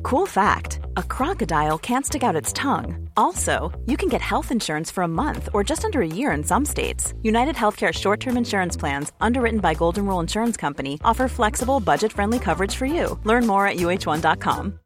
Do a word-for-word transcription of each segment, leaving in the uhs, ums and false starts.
Cool fact, a crocodile can't stick out its tongue. Also, you can get health insurance for a month or just under a year in some states. United Healthcare short-term insurance plans, underwritten by Golden Rule Insurance Company, offer flexible, budget-friendly coverage for you. Learn more at U H one dot com.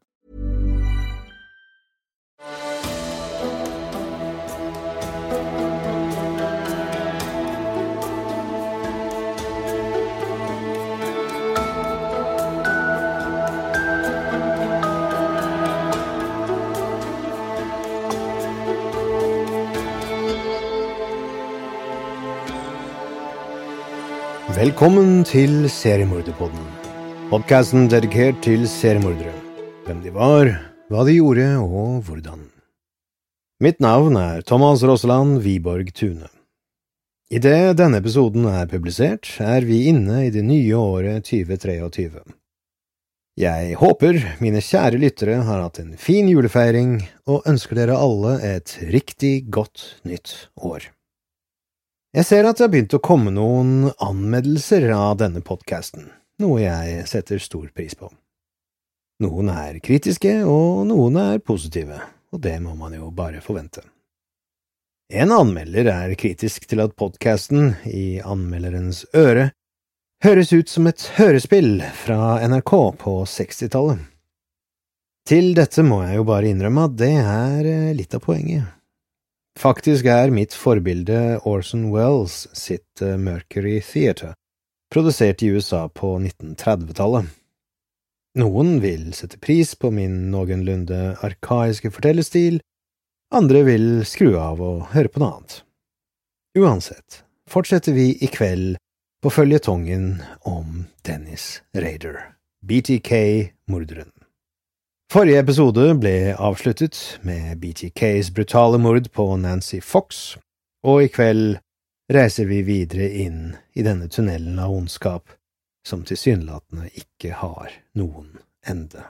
Velkommen til Seriemorderpodden, podcasten dedikert til seriemordere, hvem de var, hva de gjorde og hvordan. Mitt navn er Thomas Rosseland Wiborg Tune. I det denne episoden er publisert, er vi inne i det nye året tjue tjuetre. Jeg håper mine kjære lyttere har hatt en fin julefeiring og ønsker dere alle et riktig godt nytt år. Jeg ser at det har begynt å komme noen anmeldelser av denne podcasten, noe jeg setter stor pris på. Noen er kritiske, og noen er positive, og det må man jo bare forvente. En anmelder er kritisk til at podcasten, i anmelderens øre, høres ut som et hørespill fra N R K på sekstitallet. Til dette må jeg jo bare innrømme at det er litt av poenget. Faktisk er mitt forbilde Orson Welles sitt Mercury Theatre, produsert i U S A på nitten-trettitallet. Noen vil sette pris på min noenlunde arkaiske fortellestil, andre vil skru av og høre på noe annet. Uansett, fortsetter vi i kveld på føljetongen om Dennis Rader, B T K-morderen. Forrige episode ble avsluttet med B T K's brutale mord på Nancy Fox, og i kveld reiser vi videre inn i denne tunnelen av ondskap, som tilsynelatende ikke har noen ende.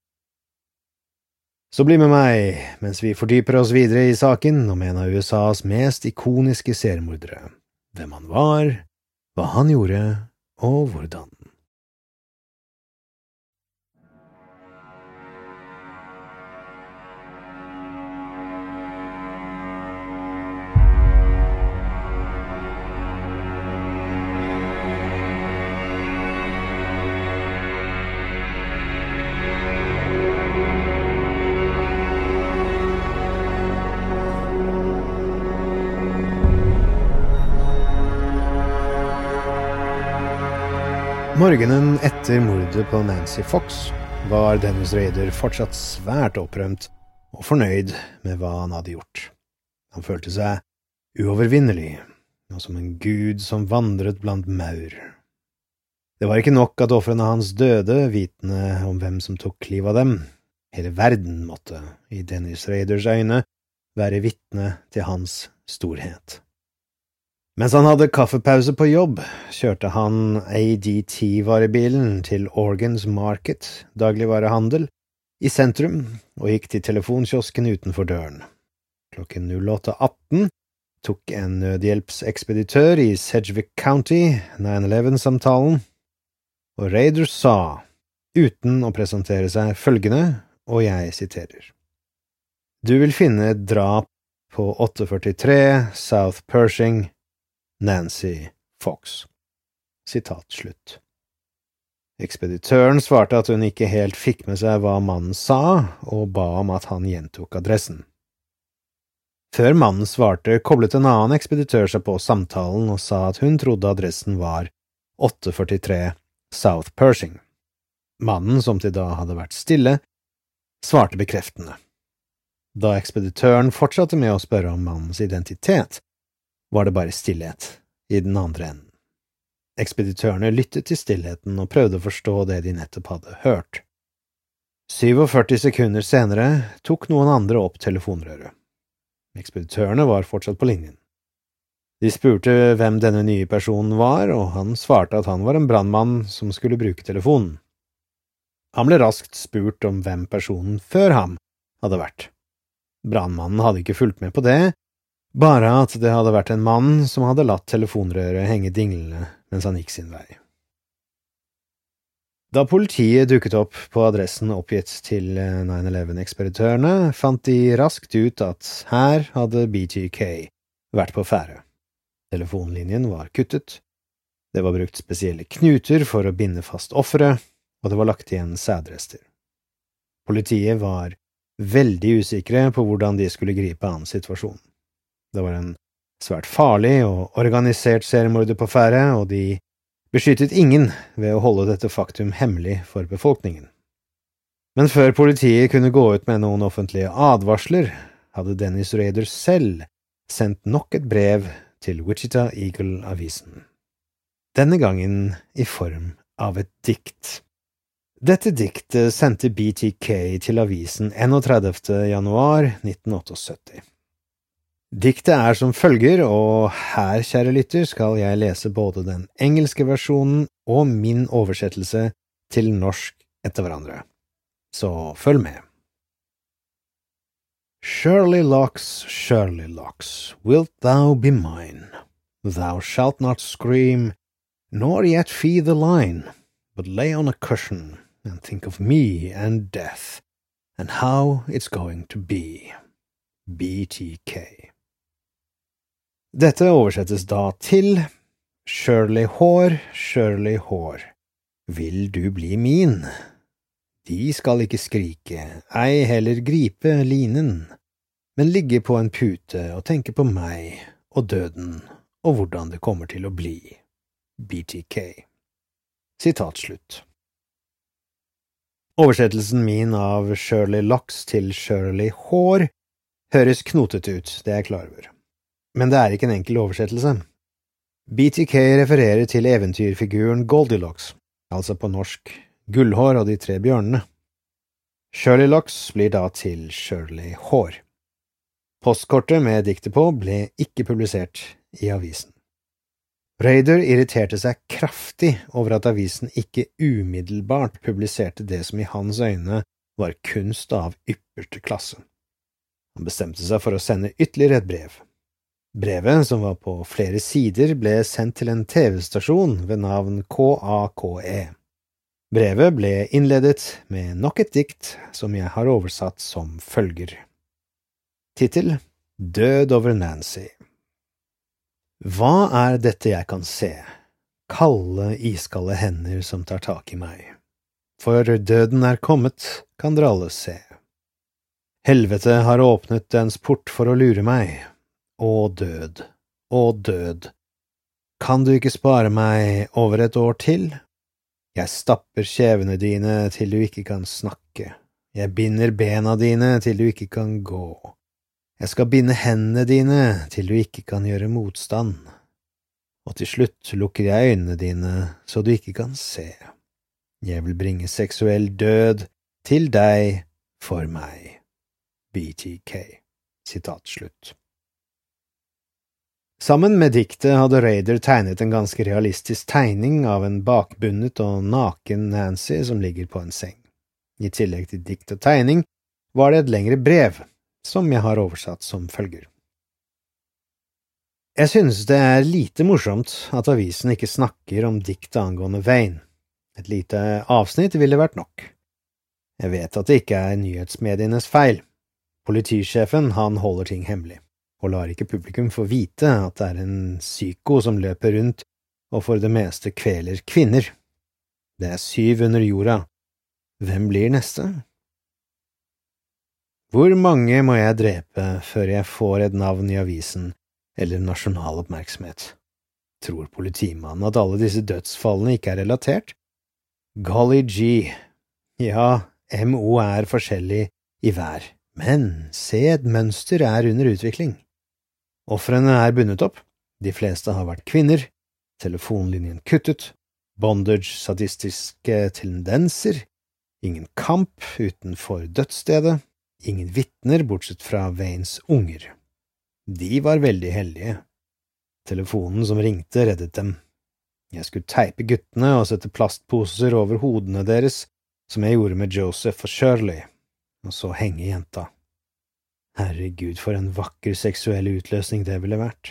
Så bli med meg, mens vi fordyper oss videre i saken om en av U S A's mest ikoniske seriemordere, hvem han var, hva han gjorde, og hvordan. Morgenen etter mordet på Nancy Fox var Dennis Rader fortsatt svært opprømt og fornøyd med hva han hadde gjort. Han følte seg uovervinnelig, og som en gud som vandret blant maur. Det var ikke nok at offrene hans døde, vitende om hvem som tok livet av dem. Hele verden måtte, i Dennis Raders øyne, være vitne til hans storhet. Mens han hadde kaffepause på jobb, kjørte han A D T-varebilen til Organs Market, dagligvarehandel, i sentrum, og gikk til telefonkiosken utenfor døren. Klokken åtte atten tok en nødhjelpsekspeditør i Sedgwick County nine eleven-samtalen, og Rader sa, uten å presentere seg følgende, og jeg siterer. Du vil finne et drap på åtte førtitre South Pershing, Nancy Fox. Sitat slutt. Ekspeditøren svarte at hun ikke helt fikk med seg hva mannen sa, og ba om at han gjentok adressen. Før mannen svarte, koblet en annen ekspeditør seg på samtalen og sa at hun trodde adressen var åtte førtitre South Pershing. Mannen, som til da hadde vært stille, svarte bekreftende. Da ekspeditøren fortsatte med å spørre om mannens identitet, var det bare stillhet i den andre enden. Ekspeditørene lyttet til stillheten og prøvde å forstå det de nettopp hadde hørt. syttisju sekunder senere tok noen andre opp telefonrøret. Ekspeditørene var fortsatt på linjen. De spurte hvem denne nye personen var, og han svarte at han var en brandmann som skulle bruke telefonen. Han ble raskt spurt om hvem personen før ham hadde vært. Brandmannen hadde ikke fulgt med på det, bare at det hadde vært en mann som hadde latt telefonrøret henge dinglende mens han gikk sin vei. Da politiet dukket opp på adressen oppgitt til nine eleven-ekspeditørene, fant de raskt ut at her hadde B T K vært på ferde. Telefonlinjen var kuttet, det var brukt spesielle knuter for å binde fast offeret, og det var lagt igjen sædrester. Politiet var veldig usikre på hvordan de skulle gripe an situasjonen. Det var en svært farlig og organisert seriemorder på ferde, og de beskyttet ingen ved å holde dette faktum hemmelig for befolkningen. Men før politiet kunne gå ut med noen offentlige advarsler, hadde Dennis Rader selv sendt nok et brev til Wichita Eagle-avisen. Denne gangen i form av et dikt. Dette diktet sendte B T K til avisen trettiende januar nitten syttiåtte. Diktet er som følger, og her, kjære lytter, skal jeg lese både den engelske versjonen og min oversettelse til norsk etter hverandre. Så følg med. Surely locks, surely locks, wilt thou be mine? Thou shalt not scream, nor yet fee the line, but lay on a cushion and think of me and death, and how it's going to be. B T K. Dette oversettes da til Shirley Hår, Shirley Hår, vil du bli min? De skal ikke skrike, ei heller gripe linen, men ligge på en pute og tenke på meg og døden og hvordan det kommer til å bli. B T K. Sitat slutt. Oversettelsen min av Shirley Locks til Shirley Hår høres knotet ut, det er jeg klar over. Men det er ikke en enkel oversettelse. B T K refererer til eventyrfiguren Goldilocks, altså på norsk Gullhår og de tre bjørnene. Shirley Locks blir da til Shirley Hår. Postkortet med diktet på ble ikke publisert i avisen. Rader irriterte seg kraftig over at avisen ikke umiddelbart publiserte det som i hans øyne var kunst av ypperste klasse. Han bestemte seg for å sende ytterligere et brev. Brevet, som var på flere sider, ble sendt til en T V-stasjon ved navn K A K E. Brevet ble innledet med nok et dikt som jeg har oversatt som følger. Tittel: Død over Nancy. Hva er dette jeg kan se? Kalde, iskalde hender som tar tak i meg. For døden er kommet, kan dere alle se. Helvete har åpnet dens port for å lure meg. Å død, å død, kan du ikke spare meg over et år til? Jeg stapper kjevene dine til du ikke kan snakke, jeg binder bena dine til du ikke kan gå, jeg skal binde hendene dine til du ikke kan gjøre motstand, og til slutt lukker jeg øynene dine så du ikke kan se. Jeg vil bringe seksuell død til deg for meg. B T K. Sitat slutt. Sammen med diktet hadde Rader tegnet en ganske realistisk tegning av en bakbundet og naken Nancy som ligger på en seng. I tillegg til dikt og tegning var det et lengre brev, som jeg har oversatt som følger. Jeg synes det er lite morsomt at avisen ikke snakker om diktet angående Wayne. Et lite avsnitt ville vært nok. Jeg vet at det ikke er nyhetsmedienes feil. Politisjefen, han holder ting hemmelig, og lar ikke publikum få vite at det er en psyko som løper rundt og for det meste kveler kvinner. Det er syv under jorda. Hvem blir neste? Hvor mange må jeg drepe før jeg får et navn i avisen eller nasjonal oppmerksomhet? Tror politimannen at alle disse dødsfallene ikke er relatert? Golly gee, ja, M O er forskjellig i hver, men se et mønster er under utvikling. Offrene er bundet opp, de fleste har vært kvinner, telefonlinjen kuttet, bondage sadistiske tendenser, ingen kamp utenfor dødsstedet, ingen vittner bortsett fra Waynes unger. De var veldig heldige. Telefonen som ringte reddet dem. Jeg skulle teipe guttene og sette plastposer over hodene deres, som jeg gjorde med Joseph og Shirley, og så henge jenta. Herregud, for en vakker seksuell utløsning det ville vært.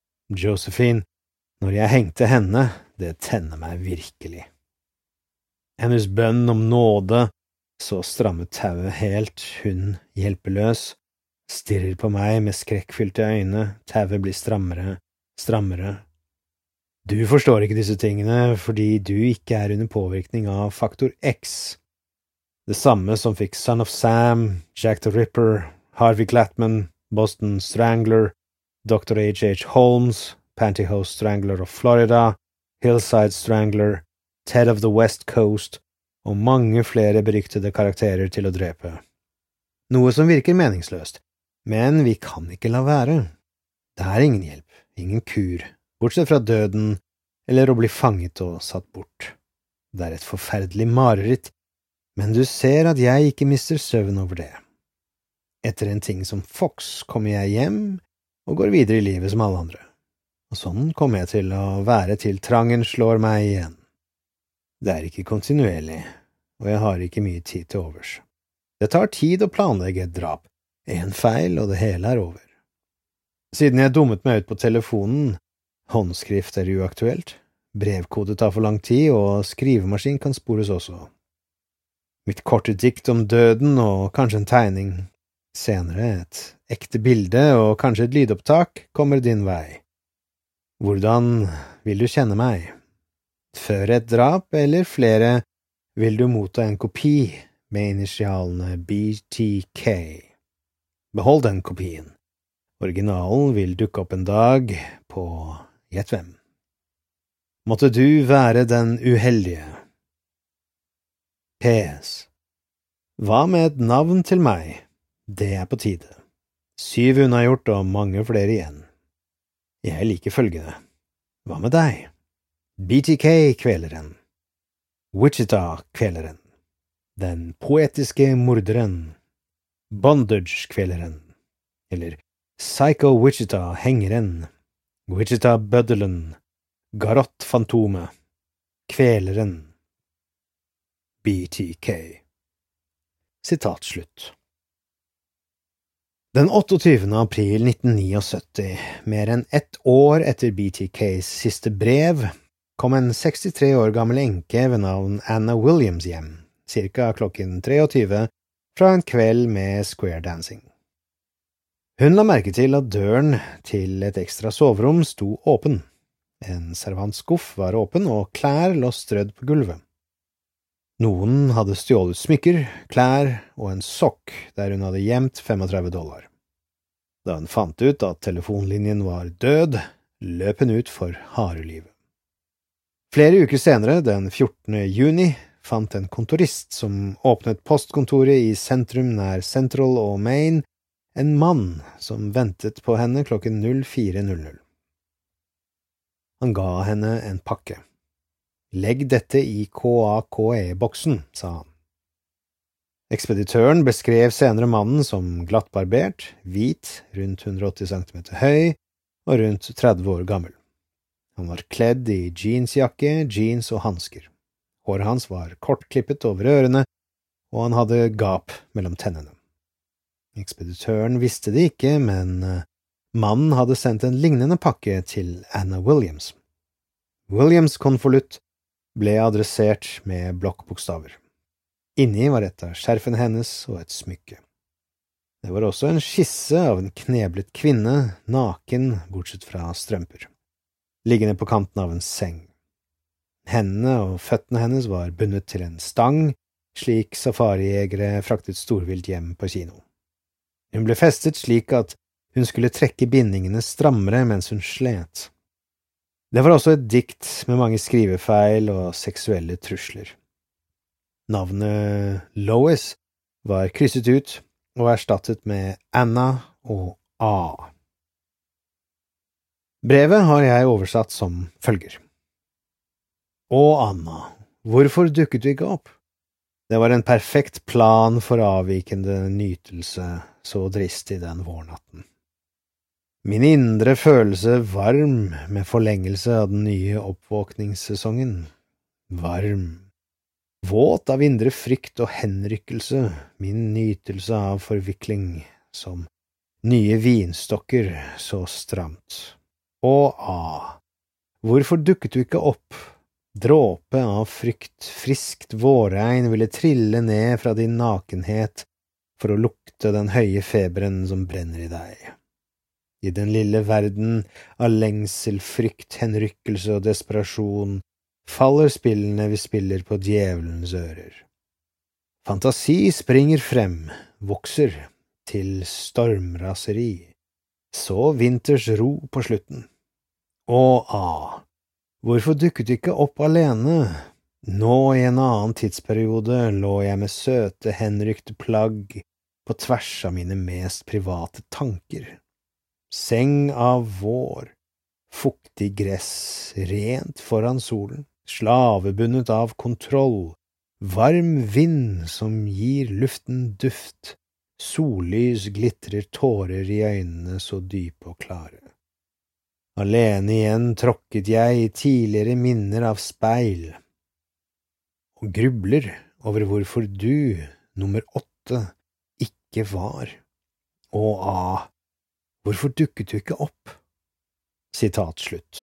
Josephine, når jeg hengte henne, det tenner meg virkelig. Hennes bønn om nåde, så strammet tauet helt, hun hjelpeløs, stirrer på meg med skrekkfylte øyne, tauet blir strammere, strammere. Du forstår ikke disse tingene fordi du ikke er under påvirkning av faktor X. Det samme som fikk Son of Sam, Jack the Ripper, Harvey Glattman, Boston Strangler, doktor H H Holmes, Pantyhose Strangler of Florida, Hillside Strangler, Ted of the West Coast og mange flere beryktede karakterer til å drepe. Noe som virker meningsløst, men vi kan ikke la være. Det er ingen hjelp, ingen kur, bortsett fra døden eller å bli fanget og satt bort. Det er et forferdelig mareritt, men du ser at jeg ikke mister søvn over det. Etter en ting som Fox kommer jeg hjem og går videre i livet som alle andre. Og sånn kommer jeg til å være til trangen slår meg igjen. Det er ikke kontinuerlig, og jeg har ikke mye tid til overs. Det tar tid å planlegge et drap, en feil og det hele er over. Siden jeg dummet meg ut på telefonen, håndskrift er uaktuelt, brevkode tar for lang tid og skrivemaskin kan spores også. Mitt korte dikt om døden og kanskje en tegning, senere et ekte bilde og kanskje et lydopptak kommer din vei. Hvordan vil du kjenne meg? Før et drap eller flere vil du motta en kopi med initialene B T K. Behold den kopien. Originalen vil dukke opp en dag på gjett hvem. Måtte du være den uheldige. P S. Hva med et navn til meg? Det er på tide. Syv unnagjort og mange flere igjen. Jeg liker følgende. Hva med deg? B T K-kveleren. Wichita-kveleren. Den poetiske morderen. Bondage-kveleren. Eller Psycho-Wichita-hengeren. Wichita-bøddelen. Garott-fantomet. Kveleren. B T K. Sitat slutt. Den otteogtyvende april nitten syttini, mer enn ett år etter B T Ks siste brev, kom en sekstitre år gammel enke ved navn Anna Williams hjem, cirka klokken treogtyve, fra en kveld med square dancing. Hun la merke til at døren til et ekstra soverom sto åpen. En servantskuff var åpen, og klær lå strødd på gulvet. Noen hadde stjålet smykker, klær og en sokk der hun hadde gjemt tretifem dollar. Da hun fant ut at telefonlinjen var død, løp hun ut for harelivet. Flere uker senere, den fjortende juni, fant en kontorist som åpnet postkontoret i sentrum nær Central og Main, en mann som ventet på henne klokken fire null null. Han ga henne en pakke. Legg dette i K A K E-boksen, sa han. Ekspeditøren beskrev senere mannen som glattbarbert, hvit, rundt hundre og åtti centimeter høy og rundt tretti år gammel. Han var kledd i jeansjakke, jeans og hansker. Håret hans var kortklippet over ørene, og han hadde gap mellom tennene. Ekspeditøren visste det ikke, men mannen hadde sendt en lignende pakke til Anna Williams. Williams konvolutt ble adressert med blokkbokstaver. Inni var et av skjerfene hennes og et smykke. Det var også en skisse av en kneblet kvinne, naken bortsett fra strømper, liggende på kanten av en seng. Hendene og føttene hennes var bundet til en stang, slik safarijegere fraktet storvilt hjem på kino. Hun ble festet slik at hun skulle trekke bindingene strammere mens hun slet. Det var også et dikt med mange skrivefeil og seksuelle trusler. Navnet Lois var krysset ut og erstattet med Anna og A. Brevet har jeg oversatt som følger. Å, Anna, hvorfor dukket du ikke opp? Det var en perfekt plan for avvikende nytelse, så dristig den vårnatten. Min indre følelse varm med forlengelse av den nye oppvåkningssesongen. Varm. Våt av indre frykt og henrykkelse, min nytelse av forvikling, som nye vinstokker så stramt. Å, A, hvorfor dukket du ikke opp? Dråpe av frykt, friskt vårregn ville trille ned fra din nakenhet for å lukte den høye feberen som brenner i deg. I den lille verden av lengsel, frykt, henrykkelse og desperasjon faller spillene vi spiller på djevelens ører. Fantasi springer frem, vokser til stormraseri, så vinters ro på slutten. Å, ah, hvorfor dukket du ikke opp alene? Nå i en annen tidsperiode lå jeg med søte, henrykte plagg på tvers av mine mest private tanker. Seng av vår, fuktig gress, rent foran solen, slavebundet av kontroll, varm vind som gir luften duft, sollys glitrer tårer i øynene så dype og klare. Alene igjen tråkket jeg i tidligere minner av speil, og grubler over hvorfor du, nummer åtte, ikke var. Og ah, hvorfor dukket du ikke opp? Sitat slutt.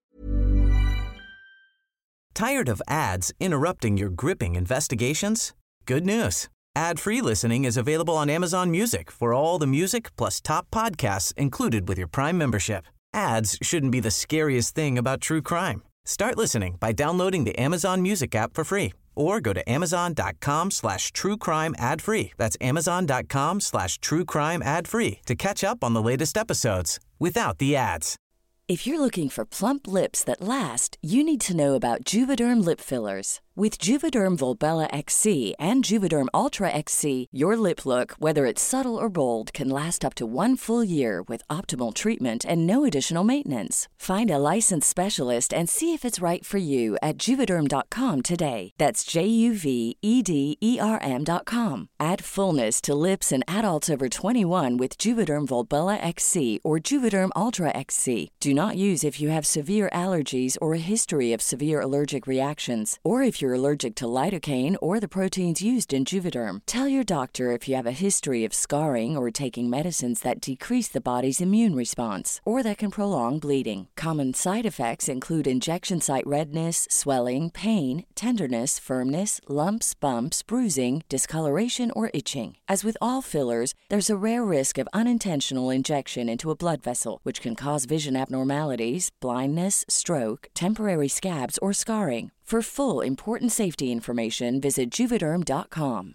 Tired of ads interrupting your gripping investigations? Good news. Ad-free listening is available on Amazon Music for all the music plus top podcasts included with your Prime membership. Ads shouldn't be the scariest thing about true crime. Start listening by downloading the Amazon Music app for free or go to amazon.com slash true crime ad free. That's amazon.com slash true crime ad free to catch up on the latest episodes without the ads. If you're looking for plump lips that last, you need to know about Juvederm lip fillers. With Juvederm Volbella X C and Juvederm Ultra X C, your lip look, whether it's subtle or bold, can last up to one full year with optimal treatment and no additional maintenance. Find a licensed specialist and see if it's right for you at Juvederm dot com today. That's J U V E D E R M dot com. Add fullness to lips in adults over twenty-one with Juvederm Volbella X C or Juvederm Ultra X C. Do not use if you have severe allergies or a history of severe allergic reactions, or if you're allergic to lidocaine or the proteins used in Juvederm. Tell your doctor if you have a history of scarring or taking medicines that decrease the body's immune response or that can prolong bleeding. Common side effects include injection site redness, swelling, pain, tenderness, firmness, lumps, bumps, bruising, discoloration, or itching. As with all fillers, there's a rare risk of unintentional injection into a blood vessel, which can cause vision abnormalities, blindness, stroke, temporary scabs, or scarring. For full important safety information, visit Juvederm dot com.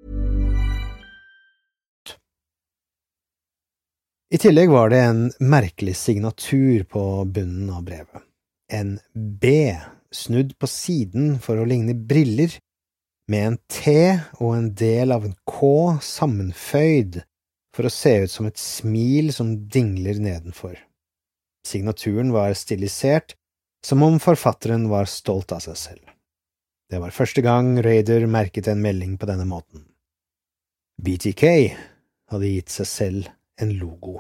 I tillegg var det en merkelig signatur på bunnen av brevet. En B, snudd på siden for å ligne briller, med en T og en del av en K sammenføyd for å se ut som et smil som dingler nedenfor. Signaturen var stilisert, som om forfatteren var stolt av seg selv. Det var første gang Raider merket en melding på denne måten. B T K hadde gitt seg selv en logo.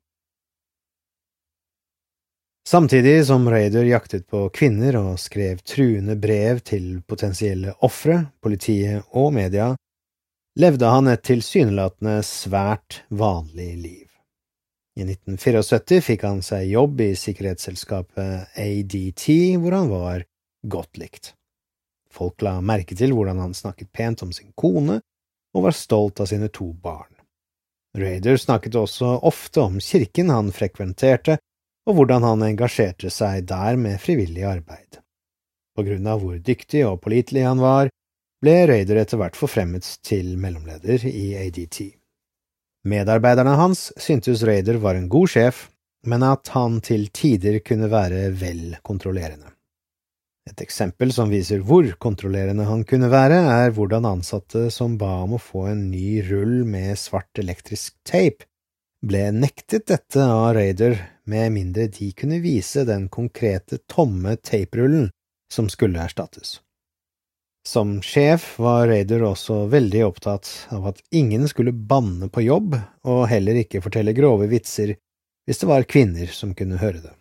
Samtidig som Raider jaktet på kvinner og skrev truende brev til potensielle ofre, politiet og media, levde han et tilsynelatende svært vanlig liv. I nitten syttifire fikk han seg jobb i sikkerhetsselskapet A D T, hvor han var godt likt. Folk la merke til hvordan han snakket pent om sin kone, og var stolt av sine to barn. Raider snakket også ofte om kirken han frekventerte, og hvordan han engasjerte seg der med frivillig arbeid. På grunn av hvor dyktig og pålitelig han var, ble Raider etter hvert forfremmet til mellomleder i A D T. Medarbeiderne hans syntes Raider var en god sjef, men at han til tider kunne være vel kontrollerende. Et eksempel som viser hvor kontrollerende han kunne være, er hvordan ansatte som ba om å få en ny rull med svart elektrisk tape, ble nektet dette av Raider med mindre de kunne vise den konkrete tomme taperullen som skulle erstattes. Som sjef var Raider også veldig opptatt av at ingen skulle banne på jobb, og heller ikke fortelle grove vitser hvis det var kvinner som kunne høre det.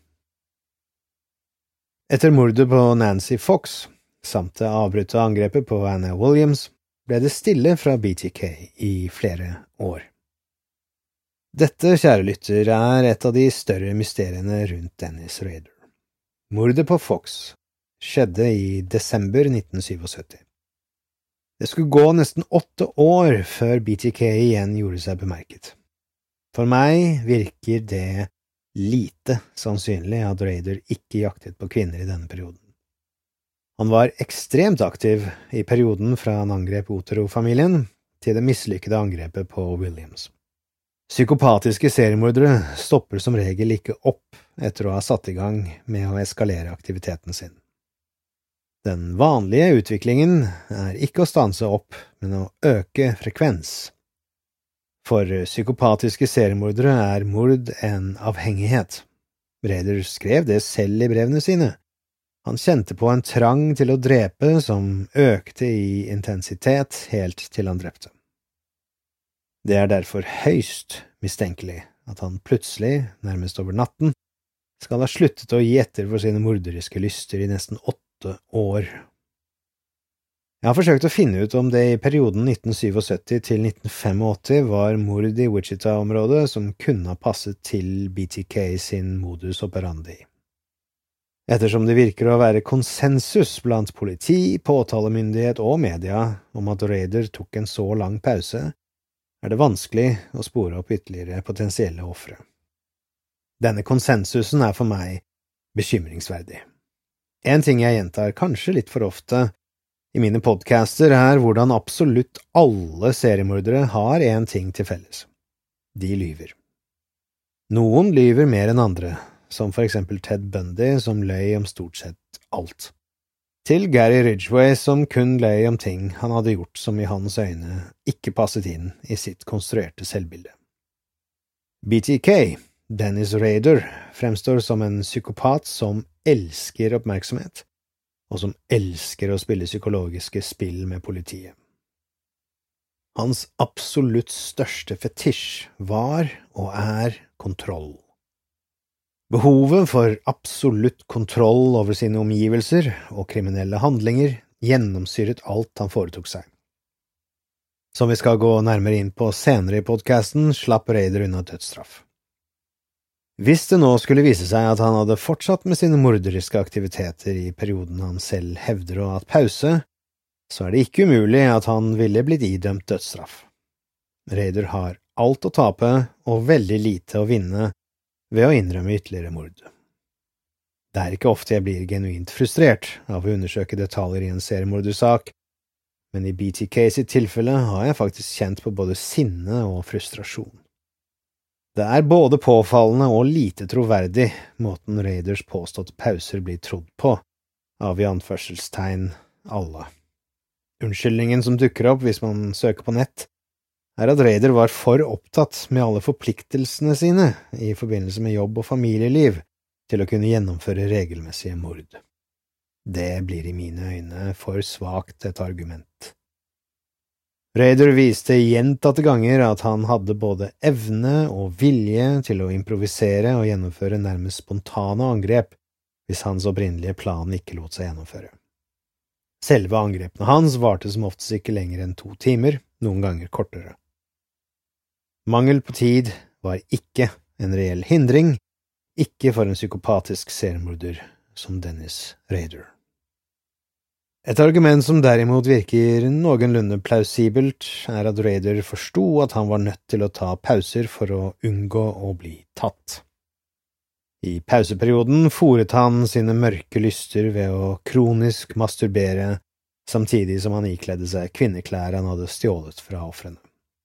Etter mordet på Nancy Fox, samt det avbrutte angrepet på Anna Williams, ble det stille fra B T K i flere år. Dette, kjære lytter, er et av de større mysteriene rundt Dennis Raider. Mordet på Fox skjedde i desember nitten syttisju. Det skulle gå nesten åtte år før B T K igjen gjorde seg bemerket. For meg virker det lite sannsynlig at Rader ikke jaktet på kvinner i denne perioden. Han var ekstremt aktiv i perioden fra han angrep Otero-familien til det mislykkede angrepet på Williams. Psykopatiske seriemordere stopper som regel ikke opp etter å ha satt i gang med å eskalere aktiviteten sin. Den vanlige utviklingen er ikke å stanse opp, men å øke frekvens. For psykopatiske seriemordere er mord en avhengighet. Rader skrev det selv i brevene sine. Han kjente på en trang til å drepe som økte i intensitet helt til han drepte. Det er derfor høyst mistenkelig at han plutselig, nærmest over natten, skal ha sluttet å gi etter for sine morderiske lyster i nesten åtte år. Jeg har forsøkt å finne ut om det i perioden nitten syttisju til nitten åttifem var mord i Wichita-området som kunne ha passet til B T K sin modus operandi. Ettersom det virker å være konsensus blant politi, påtalemyndighet og media om at Rader tok en så lang pause, er det vanskelig å spore opp ytterligere potensielle ofre. Denne konsensusen er for meg bekymringsverdig. En ting jeg gjentar kanskje litt for ofte i mine podcaster er hvordan absolutt alle seriemordere har en ting til felles. De lyver. Noen lyver mer enn andre, som for eksempel Ted Bundy som løy om stort sett alt. Til Gary Ridgway som kun løy om ting han hadde gjort som i hans øyne ikke passet inn i sitt konstruerte selvbilde. B T K, Dennis Rader, fremstår som en psykopat som elsker oppmerksomhet, og som elsker å spille psykologiske spill med politiet. Hans absolutt største fetisj var og er kontroll. Behovet for absolutt kontroll over sine omgivelser og kriminelle handlinger gjennomsyret alt han foretok seg. Som vi skal gå nærmere inn på senere i podcasten, slapp Rader unna dødsstraff. Hvis det nå skulle vise seg at han hadde fortsatt med sine morderiske aktiviteter i perioden han selv hevder å ha hatt pause, så er det ikke umulig at han ville blitt idømt dødsstraff. Rader har alt å tape og veldig lite å vinne ved å innrømme ytterligere mord. Det er ikke ofte jeg blir genuint frustrert av å undersøke detaljer i en seriemordersak, men i B T K sitt tilfelle har jeg faktisk kjent på både sinne og frustrasjon. Det er både påfallende og lite troverdig måten Raders påståtte pauser blir trodd på, av i anførselstegn alle. Unnskyldningen som dukker opp hvis man søker på nett, er at Rader var for opptatt med alle forpliktelsene sine i forbindelse med jobb og familieliv til å kunne gjennomføre regelmessige mord. Det blir i mine øyne for svakt et argument. Rader viste gjentatte ganger at han hadde både evne og vilje til å improvisere og gjennomføre nærmest spontane angrep hvis hans opprinnelige plan ikke lot seg gjennomføre. Selve angrepene hans varte som oftest ikke lenger enn to timer, noen ganger kortere. Mangel på tid var ikke en reell hindring, ikke for en psykopatisk seriemorder som Dennis Rader. Et argument som derimot virker noenlunde plausibelt er at Rader forstod at han var nødt til å ta pauser for å unngå å bli tatt. I pauseperioden foret han sine mørke lyster ved å kronisk masturbere, samtidig som han ikledde seg kvinneklær han hadde stjålet fra offrene.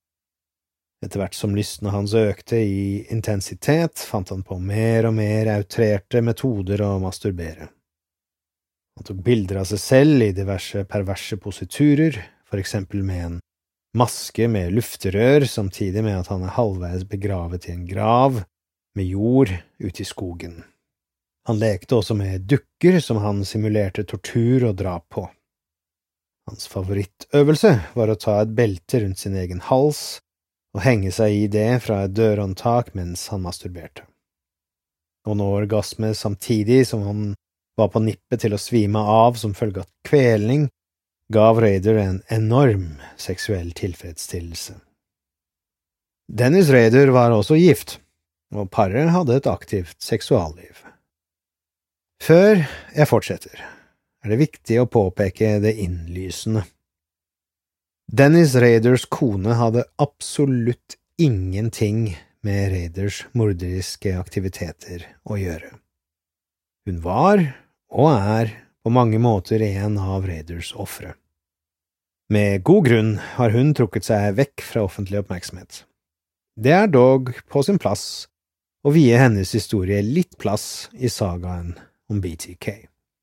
Etter hvert som lystene hans økte i intensitet, fant han på mer og mer outrerte metoder å masturbere. Han tok bilder av seg selv i diverse perverse positurer, for eksempel med en maske med lufterør, samtidig med at han er halvveis begravet i en grav med jord ute i skogen. Han lekte også med dukker som han simulerte tortur og drap på. Hans favorittøvelse var å ta et belte rundt sin egen hals og henge seg i det fra et dørhåndtak mens han masturberte. Og nå orgasme samtidig som han var på nippet til å svime av som følge av kvelning, gav Rader en enorm seksuell tilfredsstillelse. Dennis Rader var også gift, og paret hadde et aktivt seksualliv. Før jeg fortsetter, er det viktig å påpeke det innlysende. Dennis Raiders kone hadde absolutt ingenting med Raiders morderiske aktiviteter å gjøre. Hun var, og er, på mange måter en av Raiders ofre. Med god grunn har hun trukket seg vekk fra offentlig oppmerksomhet. Det er dog på sin plass å vie hennes historie litt plass i sagaen om B T K.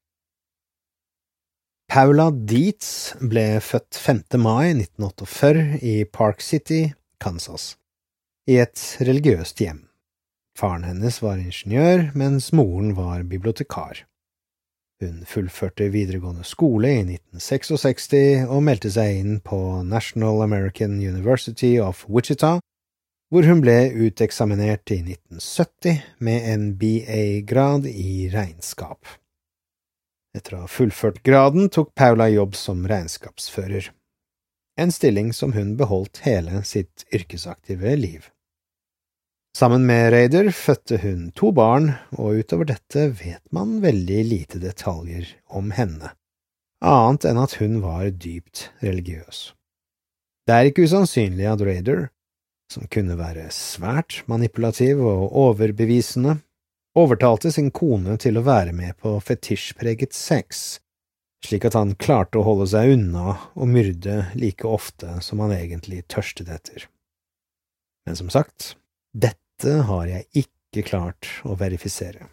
Paula Dietz ble født femte mai nitten førtiåtte i Park City, Kansas, i et religiøst hjem. Faren hennes var ingeniør, mens moren var bibliotekar. Hun fullførte videregående skole i nitten sekstiseks og meldte seg inn på National American University of Wichita, hvor hun ble uteksaminert i nitten sytti med en B A-grad i regnskap. Etter å ha fullført graden tok Paula jobb som regnskapsfører, en stilling som hun beholdt hele sitt yrkesaktive liv. Sammen med Raider fødte hun to barn, og utover dette vet man veldig lite detaljer om henne, annet enn at hun var dypt religiøs. Det er ikke usannsynlig at Raider, som kunne være svært manipulativ og overbevisende, overtalte sin kone til å være med på fetisjpreget sex, slik at han klarte å holde seg unna og myrde like ofte som han egentlig tørstet etter. Men som sagt, dette har jeg ikke klart å verifisere.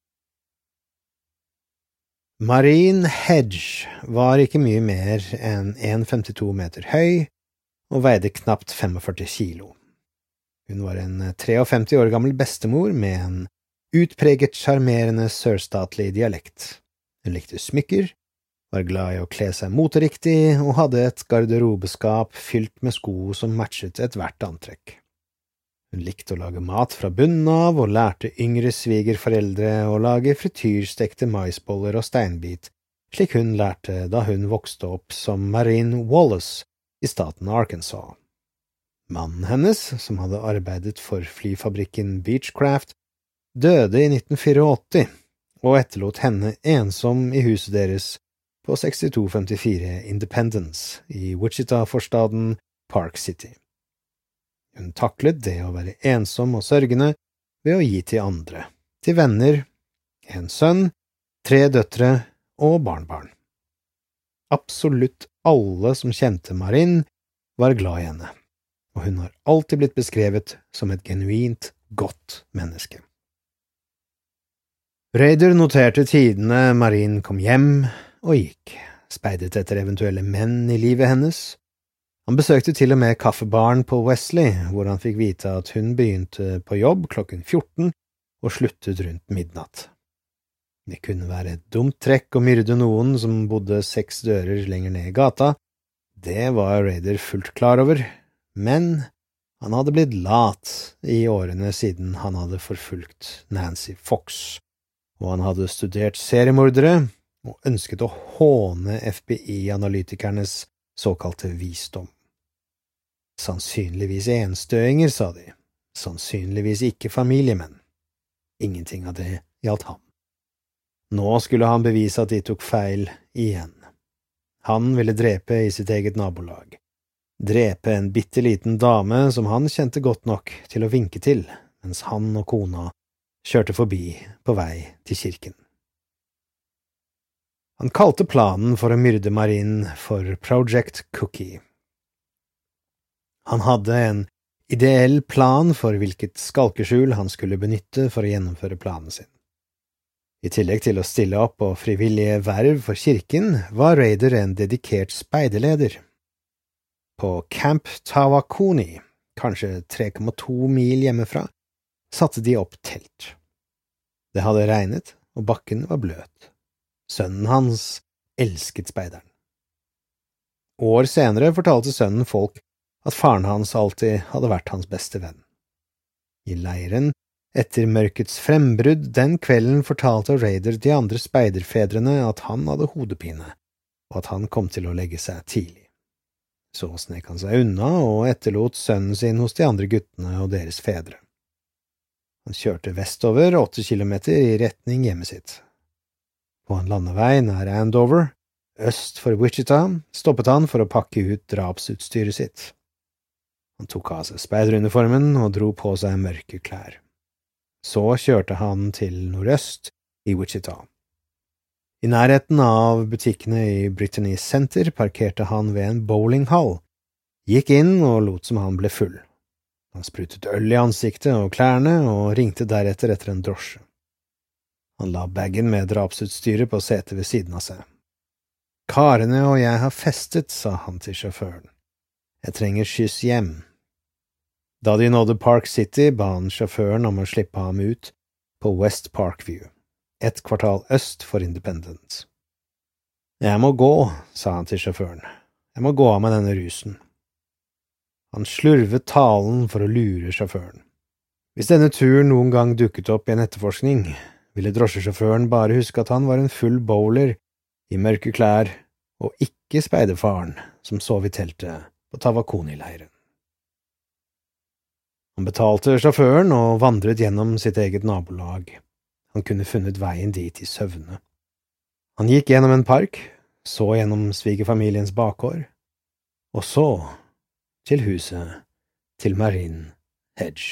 Marine Hedge var ikke mye mer enn en komma femtito meter høy og veide knapt førtifem kilo. Hun var en femtitre år gammel bestemor med en utpreget sjarmerende sørstatlig dialekt. Hun likte smykker, var glad i å kle seg moteriktig og hadde et garderobeskap fylt med sko som matchet et hvert antrekk. Hun likte å lage mat fra bunnen av og lærte yngre svigerforeldre å lage frityrstekte maisboller og steinbit, slik hun lærte da hun vokste opp som Marine Wallace i staten Arkansas. Mannen hennes, som hadde arbeidet for flyfabrikken Beechcraft, døde i nitten åttifire og etterlot henne ensom i huset deres på sekstito femtifire Independence i Wichita-forstaden Park City. Hun taklet det å være ensom og sørgende ved å gi til andre, til venner, en sønn, tre døtre og barnbarn. Absolutt alle som kjente Marine var glad i henne, og hun har alltid blitt beskrevet som et genuint godt menneske. Raider noterte tidene Marine kom hjem og gikk, speidet etter eventuelle menn i livet hennes. Han besøkte til og med kaffebaren på Wesley, hvor han fikk vite at hun begynte på jobb klokken fjorten og sluttet rundt midnatt. Det kunne være et dumt trekk å myrde noen som bodde seks dører lenger ned i gata. Det var Raider fullt klar over, men han hadde blitt lat i årene siden han hadde forfulgt Nancy Fox, og han hadde studert seriemordere og ønsket å håne F B I-analytikernes såkalte visdom. Sannsynligvis enstøinger, sa de. Sannsynligvis ikke familiemenn. Ingenting av det gjaldt ham. Nå skulle han bevise at de tok feil igjen. Han ville drepe i sitt eget nabolag. Drepe en bitteliten dame som han kjente godt nok til å vinke til, mens han og kona kjørte forbi på vei til kirken. Han kalte planen for å myrde Marine for Project Cookie. Han hadde en ideell plan for hvilket skalkeskjul han skulle benytte for å gjennomføre planen sin. I tillegg til å stille opp på frivillige verv for kirken, var Raider en dedikert speiderleder. På Camp Tawakoni, kanskje tre komma to mil hjemmefra, satte de opp telt. Det hadde regnet, og bakken var bløt. Sønnen hans elsket speideren. År senere fortalte sønnen folk at faren hans alltid hadde vært hans beste venn. I leiren, etter mørkets frembrudd, den kvelden fortalte Raider de andre speiderfedrene at han hadde hodepine, og at han kom til å legge seg tidlig. Så snek han seg unna og etterlot sønnen sin hos de andre guttene og deres fedre. Han kjørte vestover åtte kilometer i retning hjemmet sitt. På en landevei nær Andover, øst for Wichita, stoppet han for å pakke ut drapsutstyret sitt. Han tok av seg speideruniformen og dro på seg mørke klær. Så kjørte han til nordøst i Wichita. I nærheten av butikkene i Brittany Center parkerte han ved en bowlinghall, gikk inn og lot som han ble full. Han sprutet øl i ansiktet og klærne og ringte deretter etter en drosje. Han la bagen med drapsutstyret på setet ved siden av seg. «Karene og jeg har festet», sa han til sjåføren. «Jeg trenger skyss hjem». Da de nådde Park City, ba han sjåføren om å slippe ham ut på West Parkview, et kvartal øst for Independence. «Jeg må gå», sa han til sjåføren. «Jeg må gå av med denne rusen». Han slurvet talen for å lure sjåføren. Hvis denne turen noen gang dukket opp i en etterforskning, ville drosjesjåføren bare huske at han var en full bowler i mørke klær og ikke speiderfaren som sov i teltet på Tawakoni-leiren. Han betalte sjåføren og vandret gjennom sitt eget nabolag. Han kunne funnet veien dit i søvne. Han gikk gjennom en park, så gjennom svigerfamiliens bakgård, og så til huset til Marin Hedge.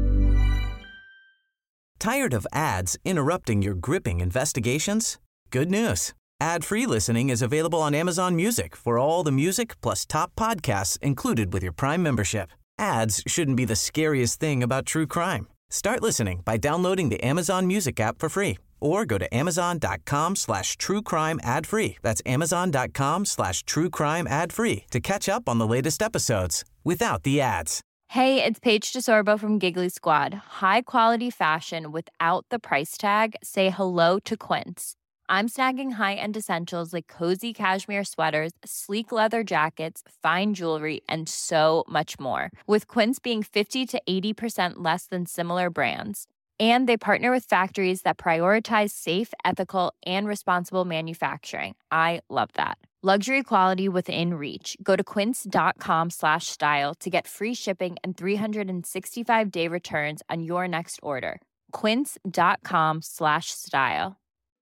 Tired of ads interrupting your gripping investigations? Good news. Ad-free listening is available on Amazon Music for all the music plus top podcasts included with your Prime membership. Ads shouldn't be the scariest thing about true crime. Start listening by downloading the Amazon Music app for free or go to amazon.com slash true crime ad free. That's amazon.com slash true crime ad free to catch up on the latest episodes without the ads. Hey, it's Paige DeSorbo from Giggly Squad. High quality fashion without the price tag. Say hello to Quince. I'm snagging high-end essentials like cozy cashmere sweaters, sleek leather jackets, fine jewelry, and so much more. With Quince being fifty to eighty percent less than similar brands. And they partner with factories that prioritize safe, ethical, and responsible manufacturing. I love that. Luxury quality within reach. Go to quince.com slash style to get free shipping and three sixty-five day returns on your next order. Quince.com slash style.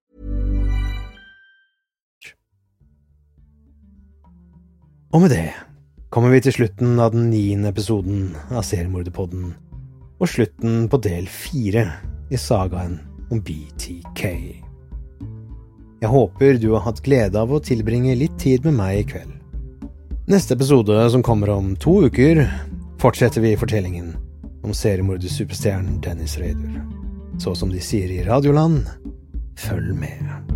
Og med det kommer vi til slutten av den niende episoden av Seriemorderpodden, og slutten på del fire i sagaen om B T K. Jeg håper du har hatt glede av å tilbringe litt tid med meg i kveld. Neste episode, som kommer om to uker, fortsetter vi fortellingen om seriemordersuperstjernen Dennis Rader. Så som de sier i Radioland, følg med.